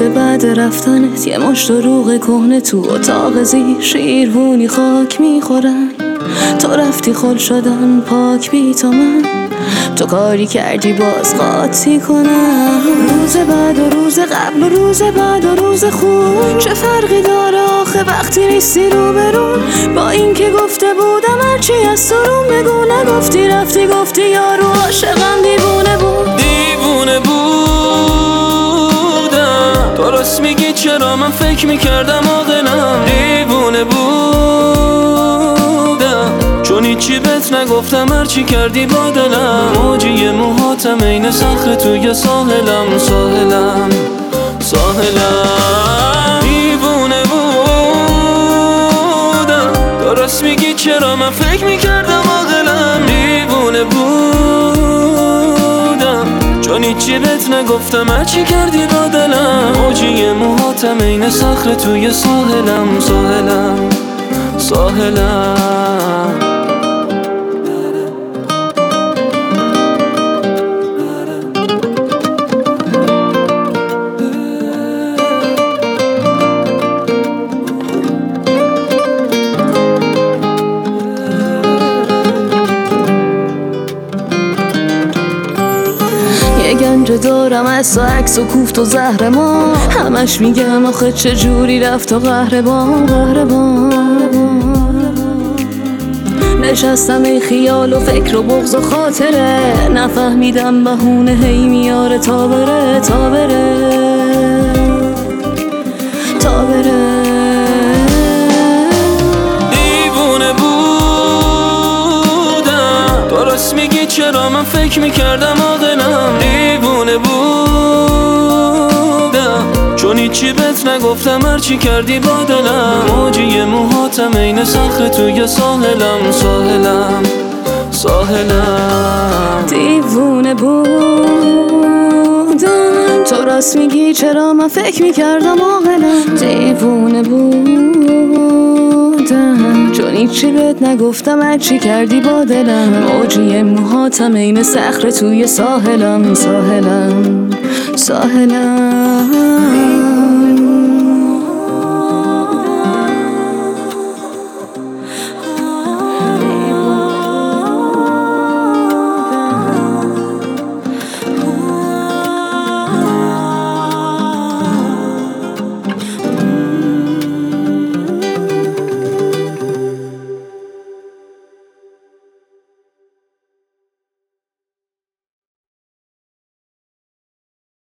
بعد رفتنت یه مشت دروغ کهنه تو اتاق زیر شیروونی خاک میخورن. تو رفتی خل شدن پاک بی تو من، تو کاری کردی باز قاطی کنم. روز بعد و روز قبل و روز بعد و روز خوب چه فرقی داره آخه وقتی نیستی روبرون؟ با این که گفته بودم هرچی از تو روم بگو، نگفتی رفتی گفتی یارو عاشقم دیوونه بود. دیوونه بودم، درست میگی چرا من فکر میکردم عاقلم. دیوونه بودم چون هیچی بهت نگفتم هرچی کردی با دلم. موجی موهاتم عین صخره توی ساحلم ساحلم ساحلم. دیوونه بودم، درست میگی چرا من فکر میکردم عاقلم. دیوونه بودم چون هیچی بهت نگفتم هرچی کردی با دلم. موجی موهاتم عین صخره توی ساحلم ساحلم ساحلم. گنج دارم از تو عکس و کوفت و زهر ما، همش میگم آخه چه جوری رفت و قهربان نشستم ای خیال و فکر و بغض و خاطره، نفهمیدم بهونه هی میاره تا بره تا بره تا بره. دیوونه بودم، درست میگی چرا من فکر میکردم عاقلم. دیوونه بودم چون هیچی بهت نگفتم هرچی کردی با دلم. موجی موهاتم عین صخره توی ساحلم ساحلم ساحلم. دیوونه بودم، تو راست میگی چرا من فکر میکردم عاقلم. دیوونه بودم چون هیچی بهت نگفتم هرچی کردی با دلم. موجی موهاتم عین صخره توی ساحلم ساحلم ساحلم.